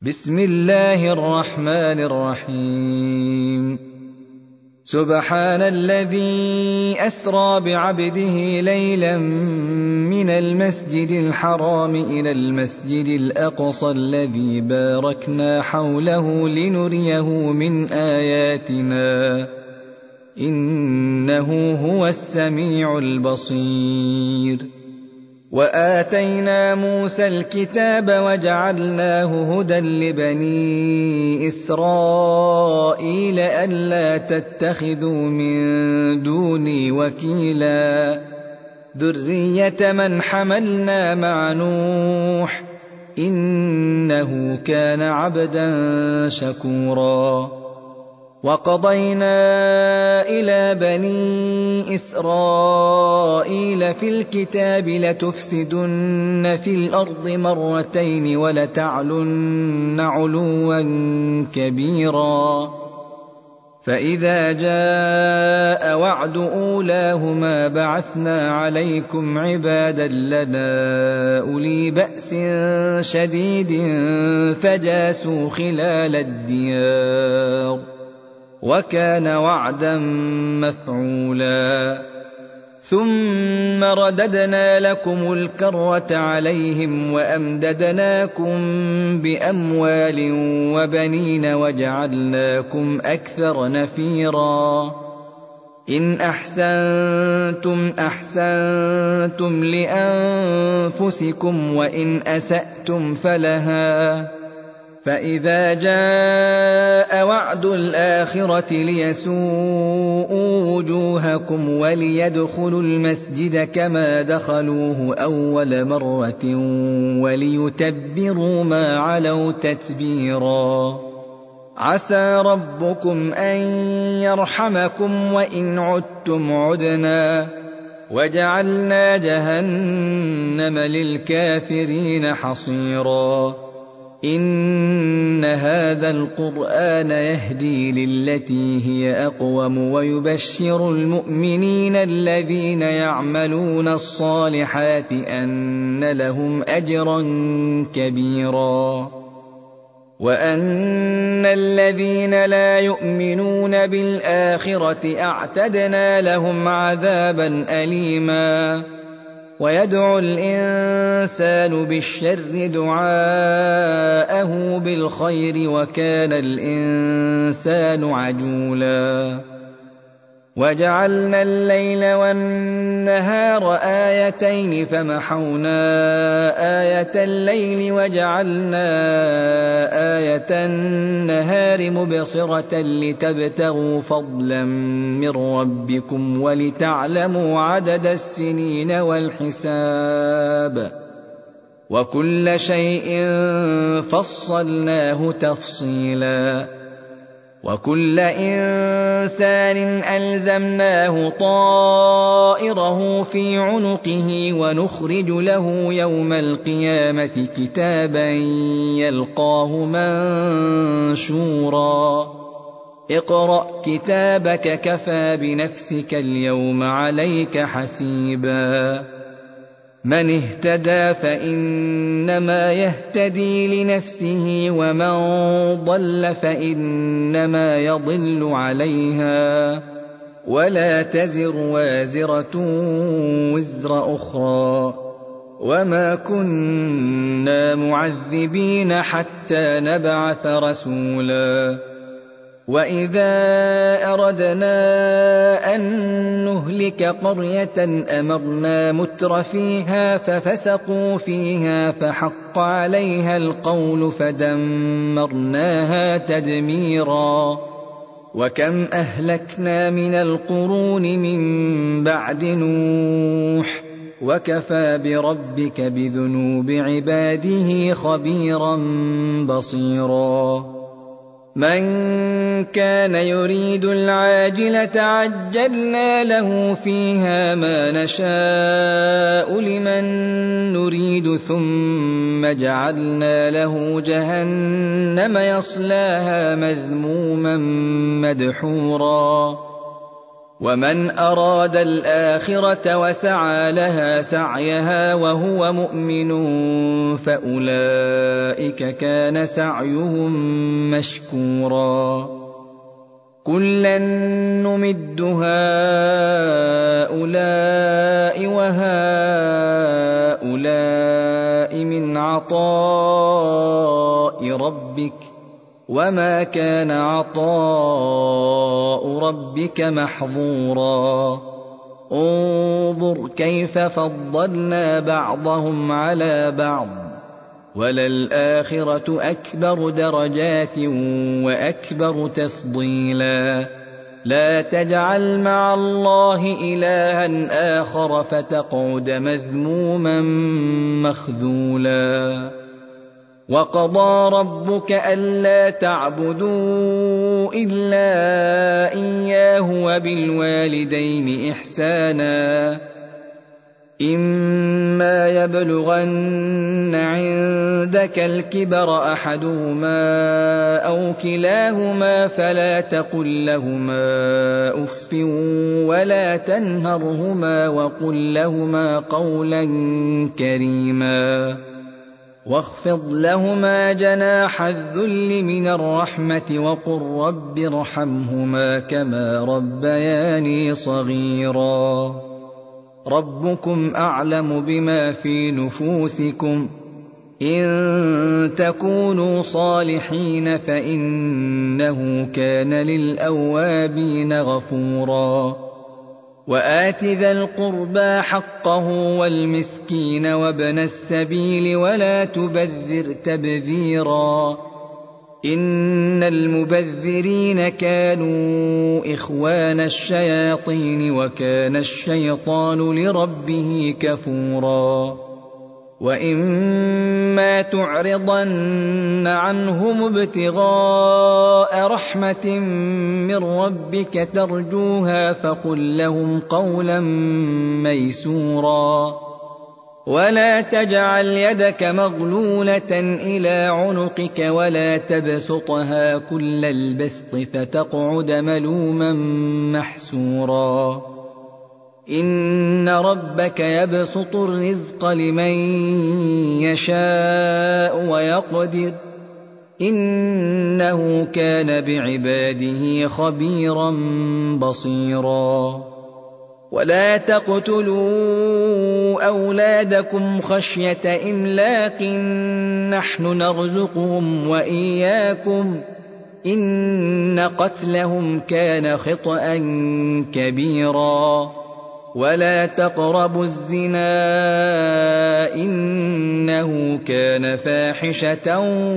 بسم الله الرحمن الرحيم. سبحان الذي أسرى بعبده ليلا من المسجد الحرام إلى المسجد الأقصى الذي باركنا حوله لنريه من آياتنا إنه هو السميع البصير. وآتينا موسى الكتاب وجعلناه هدى لبني إسرائيل ألا تتخذوا من دوني وكيلا ذرية من حملنا مع نوح إنه كان عبدا شكورا. وقضينا إلى بني إسرائيل في الكتاب لتفسدن في الأرض مرتين ولتعلن علوا كبيرا. فإذا جاء وعد أولاهما بعثنا عليكم عبادا لنا أولي بأس شديد فجاسوا خلال الديار وكان وعدا مفعولا. ثم رددنا لكم الكرة عليهم وأمددناكم بأموال وبنين وجعلناكم أكثر نفيرا. إن أحسنتم أحسنتم لأنفسكم وإن أسأتم فلها. فإذا جاء وعد الآخرة ليسوءوا وجوهكم وليدخلوا المسجد كما دخلوه أول مرة وليتبروا ما علوا تتبيرا. عسى ربكم أن يرحمكم وإن عدتم عدنا وجعلنا جهنم للكافرين حصيرا. إن هذا القرآن يهدي للتي هي أقوم ويبشر المؤمنين الذين يعملون الصالحات أن لهم أجرا كبيرا وأن الذين لا يؤمنون بالآخرة أعتدنا لهم عذابا أليما. ويدعو الإنسان بالشر دعاءه بالخير وكان الإنسان عجولا. وجعلنا الليل والنهار آيتين فمحونا آية الليل وجعلنا آية النهار مبصرة لتبتغوا فضلا من ربكم ولتعلموا عدد السنين والحساب وكل شيء فصلناه تفصيلا. وكل إنسان ألزمناه طائره في عنقه ونخرج له يوم القيامة كتابا يلقاه منشورا. اقرأ كتابك كفى بنفسك اليوم عليك حسيبا. من اهتدى فإنما يهتدي لنفسه ومن ضل فإنما يضل عليها ولا تزر وازرة وزر أخرى وما كنا معذبين حتى نبعث رسولا. وإذا أردنا أن نهلك قرية أمرنا متر فيها ففسقوا فيها فحق عليها القول فدمرناها تدميرا. وكم أهلكنا من القرون من بعد نوح وكفى بربك بذنوب عباده خبيرا بصيرا. من كان يريد العاجلة عجلنا له فيها ما نشاء لمن نريد ثم جعلنا له جهنم يصلاها مذموما مدحورا. ومن أراد الآخرة وسعى لها سعيها وهو مؤمن فأولئك كان سعيهم مشكورا كلا نمد هؤلاء وهؤلاء من عطاء ربك وما كان عطاء ربك محظورا انظر كيف فضلنا بعضهم على بعض وللآخرة أكبر درجات وأكبر تفضيلا لا تجعل مع الله إلها آخر فتقعد مذموما مخذولا وقضى ربك ألا تعبدوا إلا إياه وبالوالدين إحسانا إما يبلغن عندك الكبر أحدهما أو كلاهما فلا تقل لهما أف ولا تنهرهما وقل لهما قولا كريما واخفض لهما جناح الذل من الرحمة وقل رب ارحمهما كما ربياني صغيرا ربكم أعلم بما في نفوسكم إن تكونوا صالحين فإنه كان للأوابين غفورا وآت ذا القربى حقه والمسكين وابن السبيل ولا تبذر تبذيرا إن المبذرين كانوا إخوان الشياطين وكان الشيطان لربه كفورا وإما تعرضن عنهم ابتغاء رحمة من ربك ترجوها فقل لهم قولا ميسورا ولا تجعل يدك مغلولة إلى عنقك ولا تبسطها كل البسط فتقعد ملوما محسورا إن ربك يبسط الرزق لمن يشاء ويقدر إنه كان بعباده خبيرا بصيرا ولا تقتلوا أولادكم خشية إملاق نحن نرزقهم وإياكم إن قتلهم كان خطأ كبيرا ولا تقربوا الزنا إنه كان فاحشة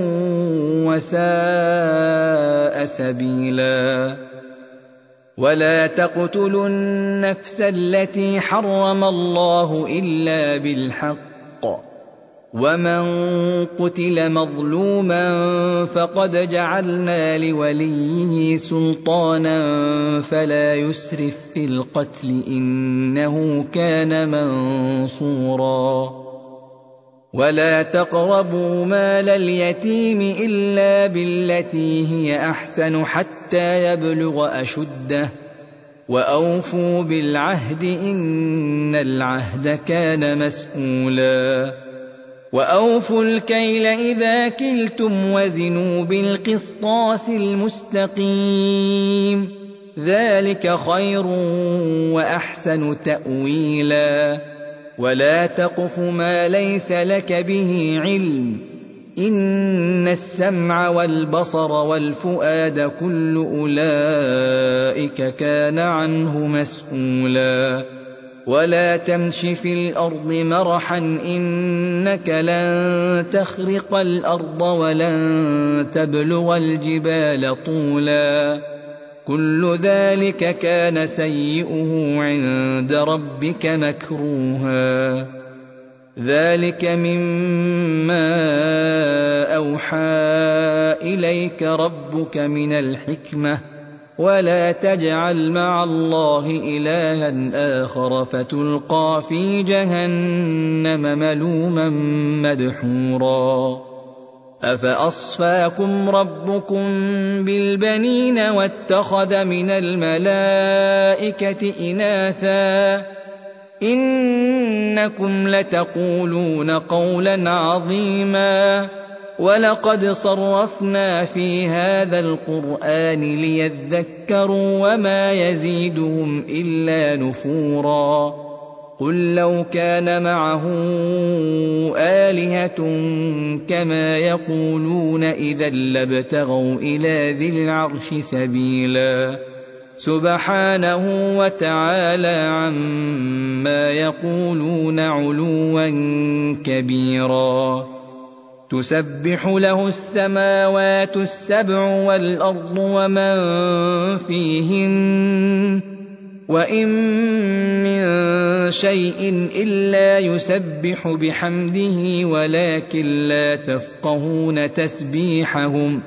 وساء سبيلا ولا تقتلوا النفس التي حرم الله إلا بالحق ومن قتل مظلوما فقد جعلنا لوليه سلطانا فلا يسرف في القتل إنه كان منصورا ولا تقربوا مال اليتيم إلا بالتي هي أحسن حتى يبلغ أشده وأوفوا بالعهد إن العهد كان مسؤولا وأوفوا الكيل إذا كلتم وزنوا بالقسطاس المستقيم ذلك خير وأحسن تأويلا ولا تقف ما ليس لك به علم إن السمع والبصر والفؤاد كل أولئك كان عنه مسؤولا ولا تمش في الأرض مرحا إنك لن تخرق الأرض ولن تبلغ الجبال طولا كل ذلك كان سيئه عند ربك مكروها ذلك مما أوحى إليك ربك من الحكمة ولا تجعل مع الله إلها آخر فتلقى في جهنم ملوما مدحورا أفأصفاكم ربكم بالبنين واتخذ من الملائكة إناثا إنكم لتقولون قولا عظيما ولقد صرفنا في هذا القرآن ليذكروا وما يزيدهم إلا نفورا قل لو كان معه آلهة كما يقولون إذا لابتغوا إلى ذي العرش سبيلا سبحانه وتعالى عما يقولون علوا كبيرا تسبح له السماوات السبع والأرض ومن فيهن وإن من شيء إلا يسبح بحمده ولكن لا تفقهون تسبيحهم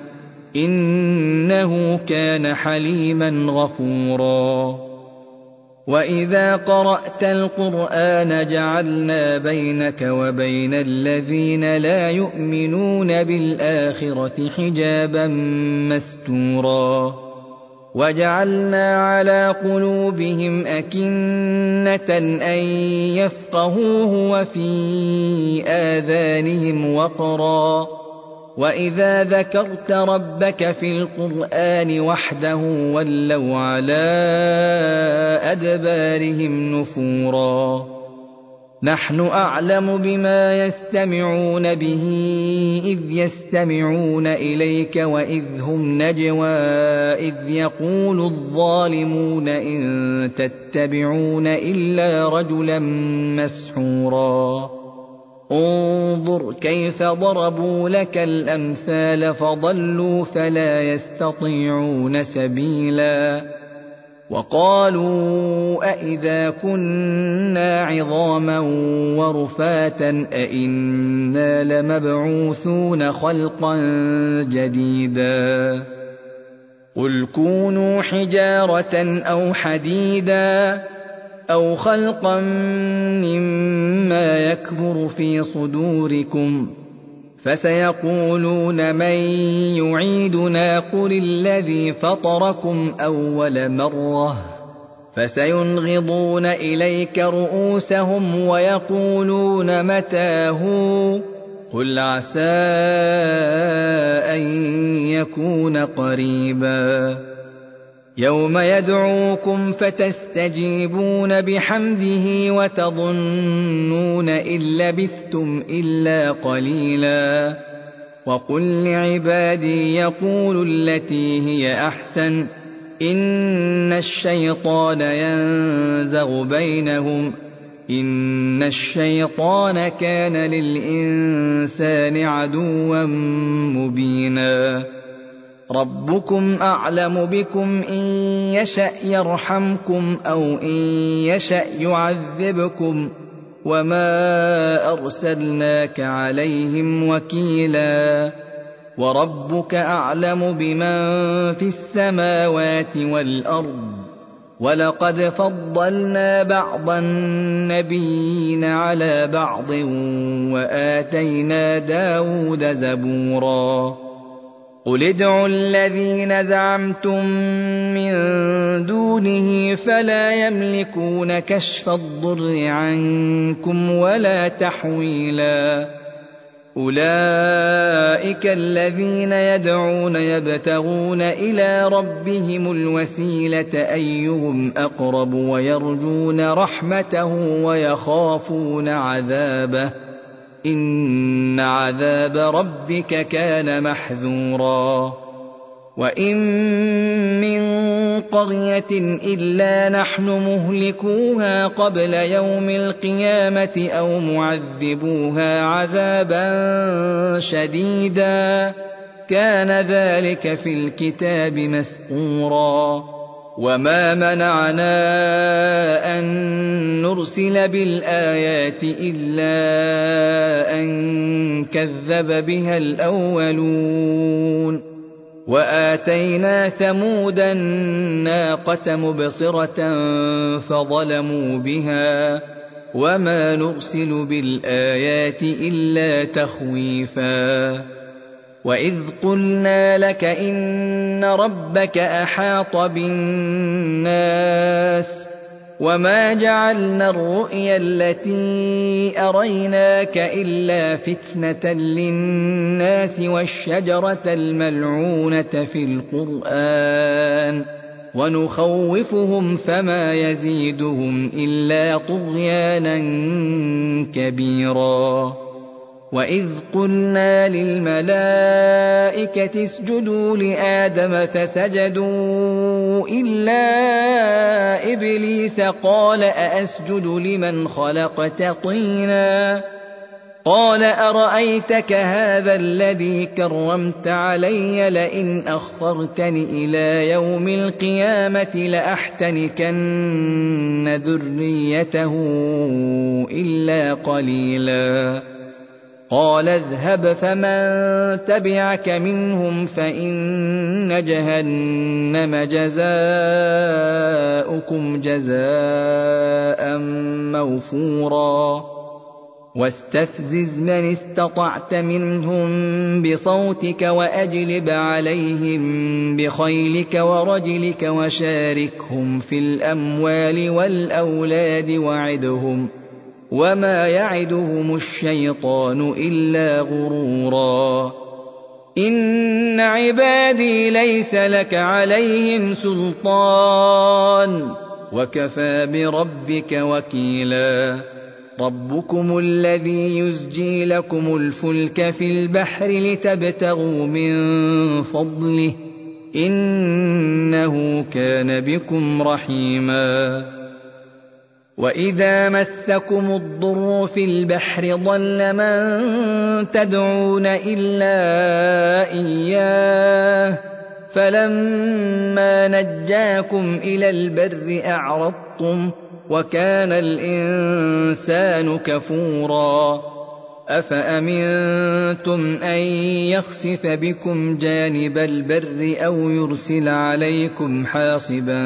إنه كان حليما غفورا وإذا قرأت القرآن جعلنا بينك وبين الذين لا يؤمنون بالآخرة حجابا مستورا وجعلنا على قلوبهم أكنة أن يفقهوه وفي آذانهم وقرا وإذا ذكرت ربك في القرآن وحده ولوا على أدبارهم نفورا نحن أعلم بما يستمعون به إذ يستمعون إليك وإذ هم نجوى إذ يقول الظالمون إن تتبعون إلا رجلا مسحورا انظر كيف ضربوا لك الأمثال فضلوا فلا يستطيعون سبيلا وقالوا أئذا كنا عظاما ورفاتا أئنا لمبعوثون خلقا جديدا قل كونوا حجارة أو حديدا أو خلقا مما يكبر في صدوركم فسيقولون من يعيدنا قل الذي فطركم أول مرة فسينغضون إليك رؤوسهم ويقولون متى هو قل عسى أن يكون قريبا يوم يدعوكم فتستجيبون بحمده وتظنون إن لبثتم إلا قليلا وقل لعبادي يقولوا التي هي أحسن إن الشيطان ينزغ بينهم إن الشيطان كان للإنسان عدوا مبينا ربكم أعلم بكم إن يشأ يرحمكم أو إن يشأ يعذبكم وما أرسلناك عليهم وكيلا وربك أعلم بمن في السماوات والأرض ولقد فضلنا بعض النبيين على بعض وآتينا داود زبورا قل ادعوا الذين زعمتم من دونه فلا يملكون كشف الضر عنكم ولا تحويلا أولئك الذين يدعون يبتغون إلى ربهم الوسيلة أيهم أقرب ويرجون رحمته ويخافون عذابه إن عذاب ربك كان محذورا وإن من قرية إلا نحن مهلكوها قبل يوم القيامة أو معذبوها عذابا شديدا كان ذلك في الكتاب مسطورا وما منعنا أن نرسل بالآيات إلا أن كذب بها الأولون وآتينا ثمود الناقة مبصرة فظلموا بها وما نرسل بالآيات إلا تخويفا وإذ قلنا لك إن ربك أحاط بالناس وما جعلنا الرؤيا التي أريناك إلا فتنة للناس والشجرة الملعونة في القرآن ونخوفهم فما يزيدهم إلا طغيانا كبيرا. وإذ قلنا للملائكة اسجدوا لآدم فسجدوا إلا إبليس قال أأسجد لمن خلقت طينا قال أرأيتك هذا الذي كرمت علي لئن أخرتني إلى يوم القيامة لأحتنكن ذريته إلا قليلا. قال اذهب فمن تبعك منهم فإن جهنم جزاؤكم جزاء موفورا. واستفزز من استطعت منهم بصوتك وأجلب عليهم بخيلك ورجلك وشاركهم في الأموال والأولاد وعدهم وما يعدهم الشيطان إلا غرورا. إن عبادي ليس لك عليهم سلطان وكفى بربك وكيلا. ربكم الذي يزجي لكم الفلك في البحر لتبتغوا من فضله إنه كان بكم رحيما. وإذا مسكم الضر في البحر ضل من تدعون إلا إياه فلما نجاكم إلى البر أعرضتم وكان الإنسان كفورا. أفأمنتم أن يخسف بكم جانب البر أو يرسل عليكم حاصبا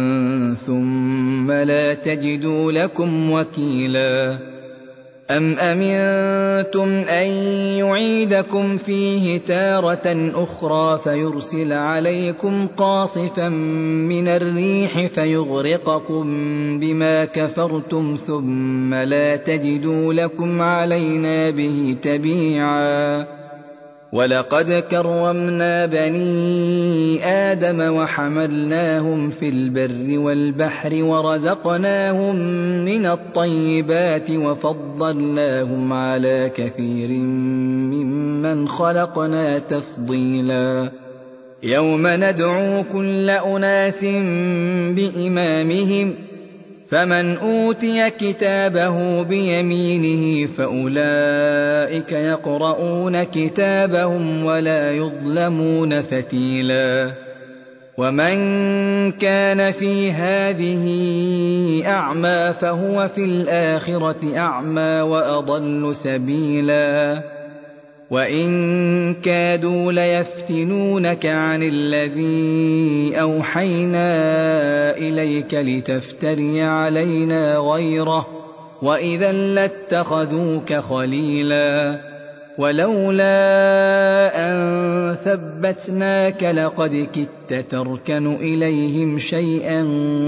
ثم لا تجدوا لكم وكيلا. أم أمنتم أن يعيدكم فيه تارة أخرى فيرسل عليكم قاصفا من الريح فيغرقكم بما كفرتم ثم لا تجدوا لكم علينا به تبيعا. ولقد كرمنا بني آدم وحملناهم في البر والبحر ورزقناهم من الطيبات وفضلناهم على كثير ممن خلقنا تفضيلا. يوم ندعو كل أناس بإمامهم فمن أوتي كتابه بيمينه فأولئك يقرؤون كتابهم ولا يظلمون فتيلا. ومن كان في هذه أعمى فهو في الآخرة أعمى وأضل سبيلا. وإن كادوا ليفتنونك عن الذي أوحينا إليك لتفتري علينا غيره وإذا لاتخذوك خليلا. ولولا أن ثبتناك لقد كدت تركن إليهم شيئا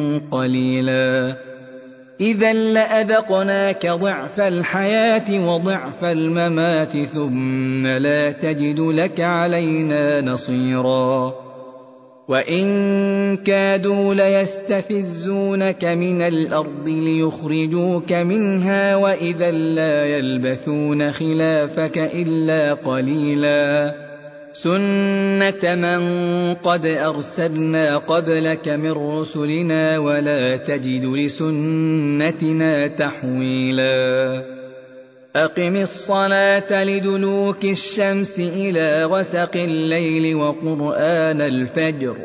قليلا. إذا لأذقناك ضعف الحياة وضعف الممات ثم لا تجد لك علينا نصيرا. وإن كادوا ليستفزونك من الأرض ليخرجوك منها وإذا لا يلبثون خلافك إلا قليلا. سنة من قد أرسلنا قبلك من رسلنا ولا تجد لسنتنا تحويلا. أقم الصلاة لدلوك الشمس إلى غسق الليل وقرآن الفجر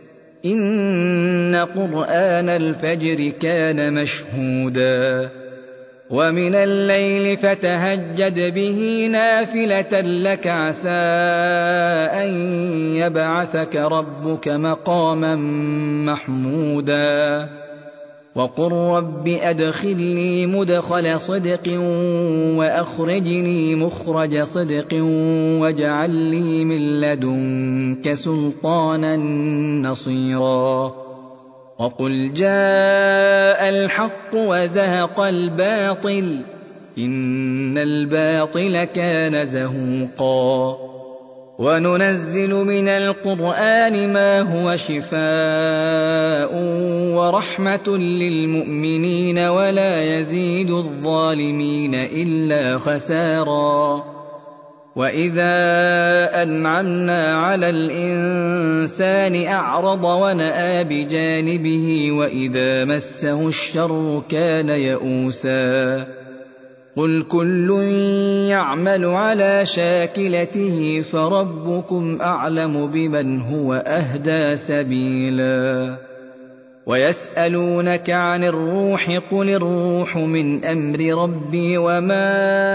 إن قرآن الفجر كان مشهودا. ومن الليل فتهجد به نافلة لك عسى أن يبعثك ربك مقاما محمودا. وقل رب أدخلني مدخل صدق وأخرجني مخرج صدق واجعل لي من لدنك سلطانا نصيرا وقل جاء الحق وزهق الباطل إن الباطل كان زهوقا وننزل من القرآن ما هو شفاء ورحمة للمؤمنين ولا يزيد الظالمين إلا خسارا وإذا أنعمنا على الإنسان أعرض ونأى بجانبه وإذا مسه الشر كان يئوسا قل كل يعمل على شاكلته فربكم أعلم بمن هو أهدى سبيلا ويسألونك عن الروح قل الروح من أمر ربي وما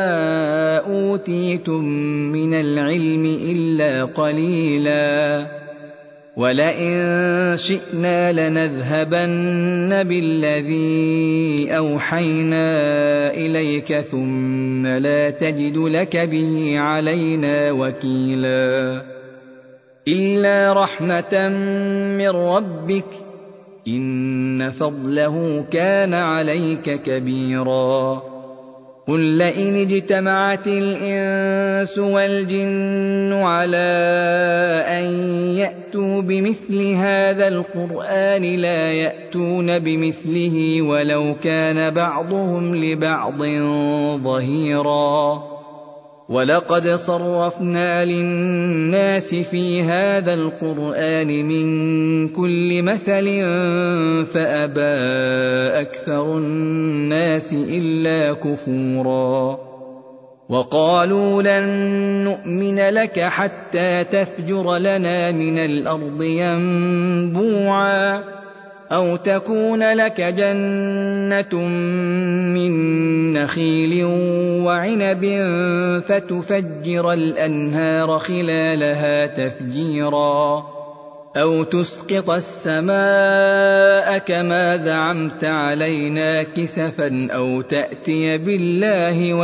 أوتيتم من العلم إلا قليلا ولئن شئنا لنذهبن بالذي أوحينا إليك ثم لا تجد لك به علينا وكيلا إلا رحمة من ربك إن فضله كان عليك كبيرا قل لئن اجتمعت الإنس والجن على أن يأتوا بمثل هذا القرآن لا يأتون بمثله ولو كان بعضهم لبعض ظهيرا ولقد صرفنا للناس في هذا القرآن من كل مثل فأبى أكثر الناس إلا كفورا وقالوا لن نؤمن لك حتى تفجر لنا من الأرض ينبوعا أو تكون لك جنة من نخيل وعنب فتفجر الأنهار خلالها تفجيرا أو تسقط السماء كما زعمت علينا كسفا أو تأتي بالله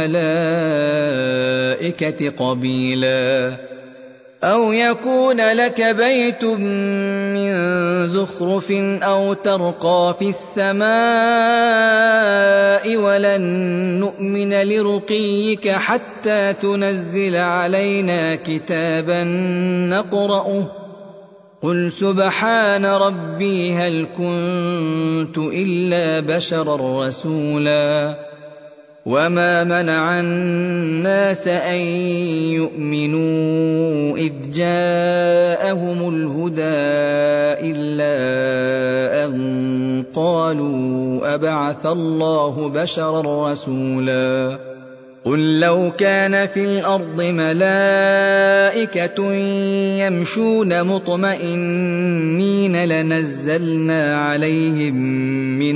والملائكة قبيلا أو يكون لك بيت من زخرف أو ترقى في السماء ولن نؤمن لرقيك حتى تنزل علينا كتابا نقرأه قل سبحان ربي هل كنت إلا بشرا رسولا وما منع الناس أن يؤمنوا إذ جاءهم الهدى إلا أن قالوا أبعث الله بشرا رسولا قل لو كان في الأرض ملائكة يمشون مطمئنين لنزلنا عليهم من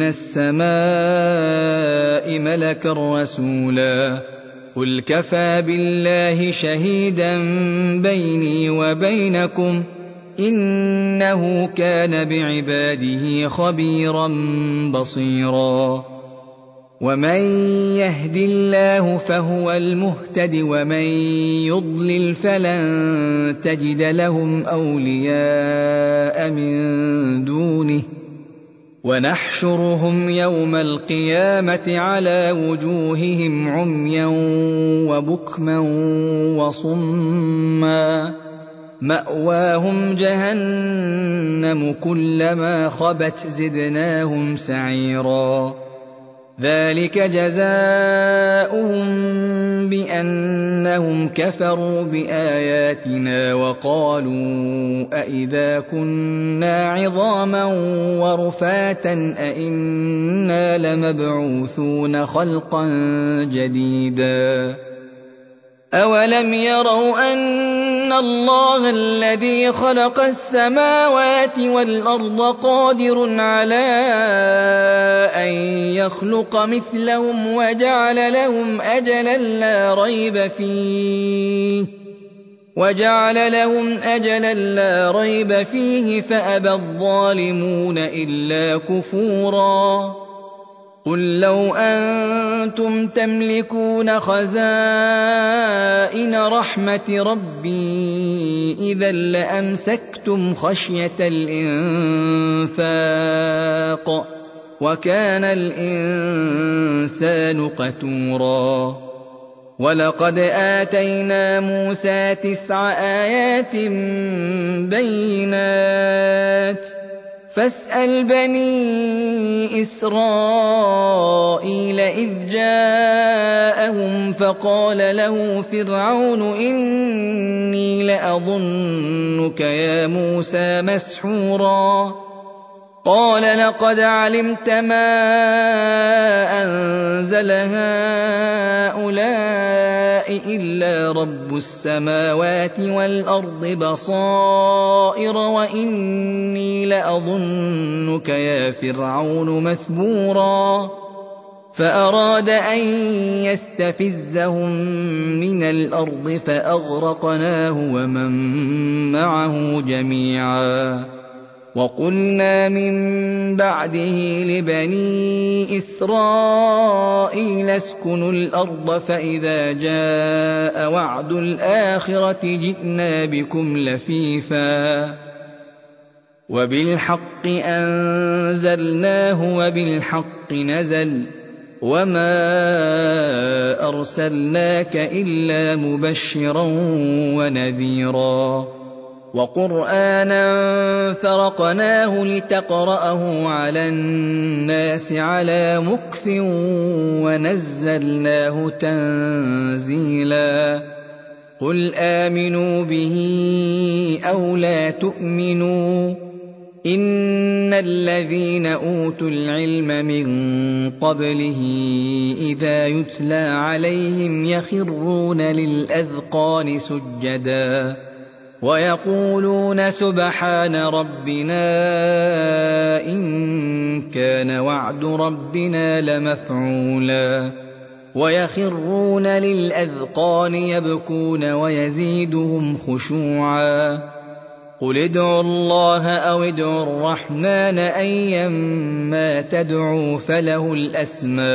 السماء ملكا رسولا قل كفى بالله شهيدا بيني وبينكم إنه كان بعباده خبيرا بصيرا ومن يهد الله فهو المهتد ومن يضلل فلن تجد لهم أولياء من دونه ونحشرهم يوم القيامة على وجوههم عميا وبكما وصما مأواهم جهنم كلما خبت زدناهم سعيرا ذلك جزاؤهم بأنهم كفروا بآياتنا وقالوا أئذا كنا عظاما ورفاتا أئنا لمبعوثون خلقا جديدا أولم يروا أن الله الذي خلق السماوات والأرض قادر على أن يخلق مثلهم وجعل لهم أجلا لا ريب فيه وجعل لهم أجلا لا ريب فيه فأبى الظالمون إلا كفورا قل لو أنتم تملكون خزائن رحمة ربي إذا لأمسكتم خشية الإنفاق وكان الإنسان قتورا ولقد آتينا موسى 9 آيات بينات فاسأل بني إسرائيل إذ جاءهم فقال له فرعون إني لأظنك يا موسى مسحورا قال لقد علمت ما أنزل هؤلاء إلا رب السماوات والأرض بصائر وإني لأظنك يا فرعون مثبورا فأراد أن يستفزهم من الأرض فأغرقناه ومن معه جميعا وقلنا من بعده لبني إسرائيل اسكنوا الأرض فإذا جاء وعد الآخرة جئنا بكم لفيفا وبالحق أنزلناه وبالحق نزل وما أرسلناك إلا مبشرا ونذيرا وقرآنا فرقناه لتقرأه على الناس على مكث ونزلناه تنزيلا قل آمنوا به أو لا تؤمنوا إن الذين أوتوا العلم من قبله إذا يتلى عليهم يخرون للأذقان سجدا ويقولون سبحان ربنا إن كان وعد ربنا لمفعولا ويخرون للأذقان يبكون ويزيدهم خشوعا قل ادعوا الله أو ادعوا الرحمن أيما تدعوا فله الأسماء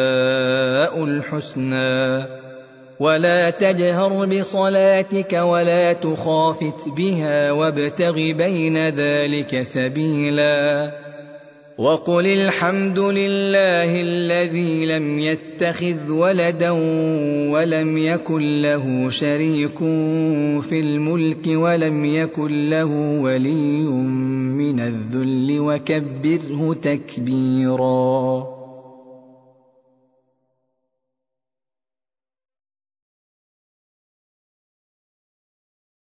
الحسنى ولا تجهر بصلاتك ولا تخافت بها وابتغ بين ذلك سبيلا وقل الحمد لله الذي لم يتخذ ولدا ولم يكن له شريك في الملك ولم يكن له ولي من الذل وكبره تكبيرا